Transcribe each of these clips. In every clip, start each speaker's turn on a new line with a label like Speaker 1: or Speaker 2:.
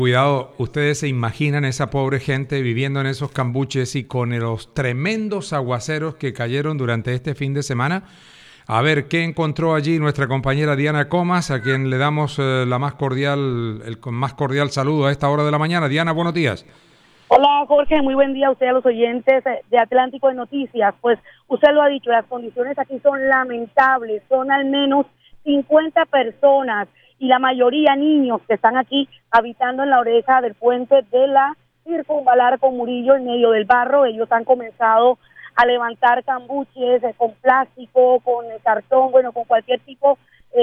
Speaker 1: Cuidado, ustedes se imaginan esa pobre gente viviendo en esos cambuches y con los tremendos aguaceros que cayeron durante este fin de semana. A ver, ¿qué encontró allí nuestra compañera Diana Comas, a quien le damos el más cordial saludo a esta hora de la mañana? Diana, buenos días.
Speaker 2: Hola Jorge, muy buen día a usted, a los oyentes de Atlántico de Noticias. Pues usted lo ha dicho, las condiciones aquí son lamentables, son al menos 50 personas y la mayoría niños que están aquí habitando en la oreja del puente de la Circunvalar con Murillo en medio del barro. Ellos han comenzado a levantar cambuches con plástico, con cartón, bueno, con cualquier tipo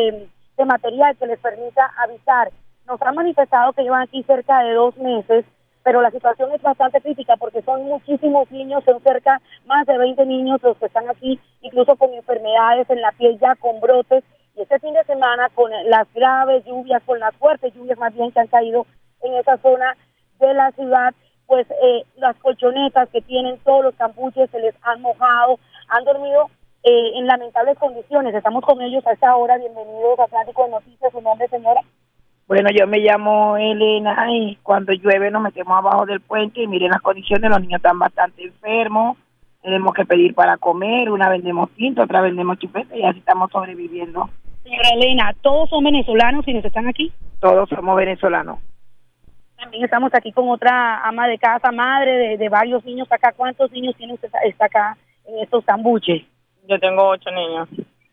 Speaker 2: de material que les permita habitar. Nos han manifestado que llevan aquí cerca de 2 meses, pero la situación es bastante crítica porque son muchísimos niños, son más de 20 niños los que están aquí, incluso con enfermedades en la piel ya, con brotes. Y este fin de semana, con las graves lluvias, con las fuertes lluvias más bien que han caído en esa zona de la ciudad, pues las colchonetas que tienen todos los cambuches se les han mojado, han dormido en lamentables condiciones. Estamos con ellos a esta hora. Bienvenidos a Atlántico de Noticias. ¿Su nombre, señora?
Speaker 3: Bueno, yo me llamo Elena y cuando llueve nos metemos abajo del puente y miren las condiciones, los niños están bastante enfermos, tenemos que pedir para comer, una vendemos tinto, otra vendemos chupete y así estamos sobreviviendo.
Speaker 2: Señora Elena, ¿todos son venezolanos quienes están aquí?
Speaker 3: Todos somos venezolanos.
Speaker 2: También estamos aquí con otra ama de casa, madre de varios niños acá. ¿Cuántos niños tiene usted está acá en estos cambuches?
Speaker 4: Yo tengo 8 niños.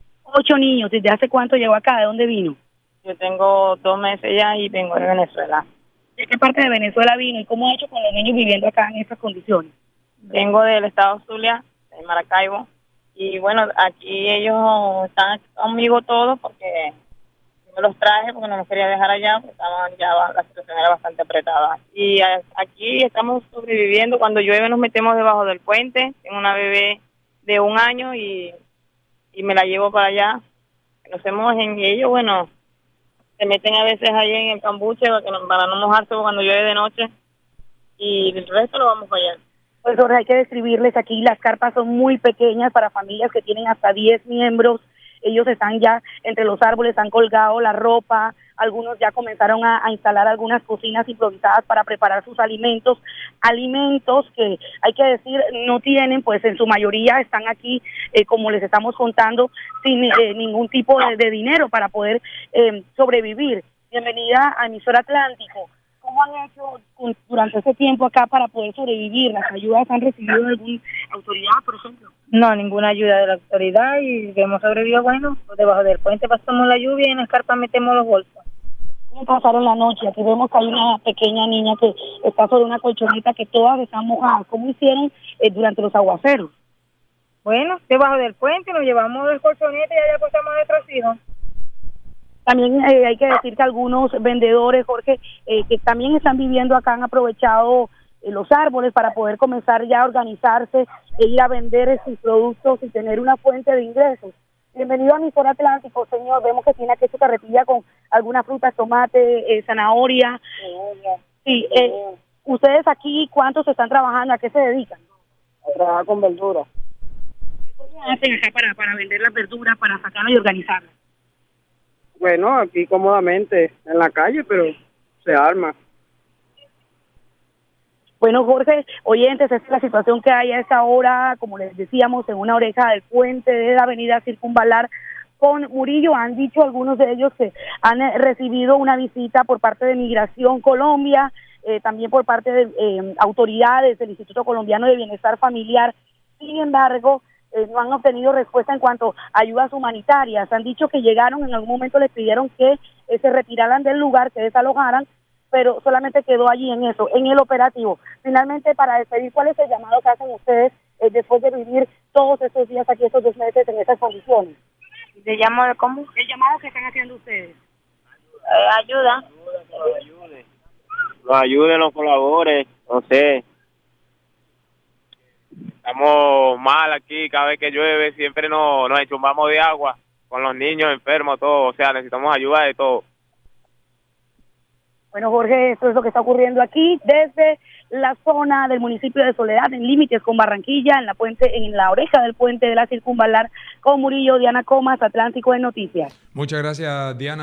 Speaker 2: 8 niños. ¿Desde hace cuánto llegó acá? ¿De dónde vino?
Speaker 4: Yo tengo 2 meses ya y vengo de Venezuela.
Speaker 2: ¿De qué parte de Venezuela vino y cómo ha hecho con los niños viviendo acá en estas condiciones?
Speaker 4: Vengo del estado Zulia, de Maracaibo, y bueno, aquí ellos están conmigo todos porque me los traje porque no los quería dejar allá, porque la situación era bastante apretada. Y aquí estamos sobreviviendo. Cuando llueve nos metemos debajo del puente. Tengo una bebé de 1 año y me la llevo para allá. No se mojen y ellos, bueno, se meten a veces ahí en el cambuche para no mojarse cuando llueve de noche y el resto lo vamos a allá.
Speaker 2: Pues Jorge, hay que describirles aquí, las carpas son muy pequeñas para familias que tienen hasta 10 miembros. Ellos están ya entre los árboles, han colgado la ropa, algunos ya comenzaron a instalar algunas cocinas improvisadas para preparar sus alimentos que hay que decir no tienen, pues en su mayoría están aquí, como les estamos contando, sin ningún tipo de dinero para poder sobrevivir. Bienvenida a Emisora Atlántico. ¿Cómo han hecho durante ese tiempo acá para poder sobrevivir? ¿Las ayudas han recibido de alguna autoridad, por ejemplo?
Speaker 4: No, ninguna ayuda de la autoridad y hemos sobrevivido, bueno, pues debajo del puente pasamos la lluvia y en las carpas metemos los bolsos.
Speaker 2: ¿Cómo pasaron la noche? Aquí vemos que hay una pequeña niña que está sobre una colchoneta que todas están mojadas. ¿Cómo hicieron durante los aguaceros?
Speaker 4: Bueno, debajo del puente nos llevamos el colchonete y allá acostamos a nuestros hijos.
Speaker 2: También hay que decir que algunos vendedores, Jorge, que también están viviendo acá han aprovechado los árboles para poder comenzar ya a organizarse e ir a vender sus productos y tener una fuente de ingresos. Bienvenido a Emisora Atlántico, señor. Vemos que tiene aquí su carretilla con algunas frutas, tomate, zanahoria. Sí, ustedes aquí, ¿cuántos están trabajando? ¿A qué se dedican?
Speaker 3: A trabajar con verduras.
Speaker 2: ¿Cómo hacen acá para vender las verduras, para sacarlas y organizarlas?
Speaker 3: Bueno, aquí cómodamente en la calle, pero se arma.
Speaker 2: Bueno, Jorge, oyentes, esta es la situación que hay a esta hora, como les decíamos, en una oreja del puente de la avenida Circunvalar con Murillo. Han dicho algunos de ellos que han recibido una visita por parte de Migración Colombia, también por parte de autoridades del Instituto Colombiano de Bienestar Familiar. Sin embargo, no han obtenido respuesta en cuanto a ayudas humanitarias. Han dicho que llegaron, en algún momento les pidieron que se retiraran del lugar, que desalojaran, pero solamente quedó allí en eso, en el operativo. Finalmente, para despedir, ¿cuál es el llamado que hacen ustedes después de vivir todos estos días aquí, estos 2 meses en esas condiciones?
Speaker 4: ¿Le llamo de cómo?
Speaker 2: El llamado que están haciendo ustedes.
Speaker 4: Ayuda.
Speaker 5: Nos ayuden, nos colabore, no sé. Estamos mal aquí, cada vez que llueve siempre nos enchumbamos de agua, con los niños enfermos, todo, o sea, necesitamos ayuda de todo.
Speaker 2: Bueno, Jorge, esto es lo que está ocurriendo aquí desde la zona del municipio de Soledad, en límites con Barranquilla, en la oreja del puente de la Circunvalar con Murillo. Diana Comas, Atlántico de Noticias.
Speaker 1: Muchas gracias, Diana.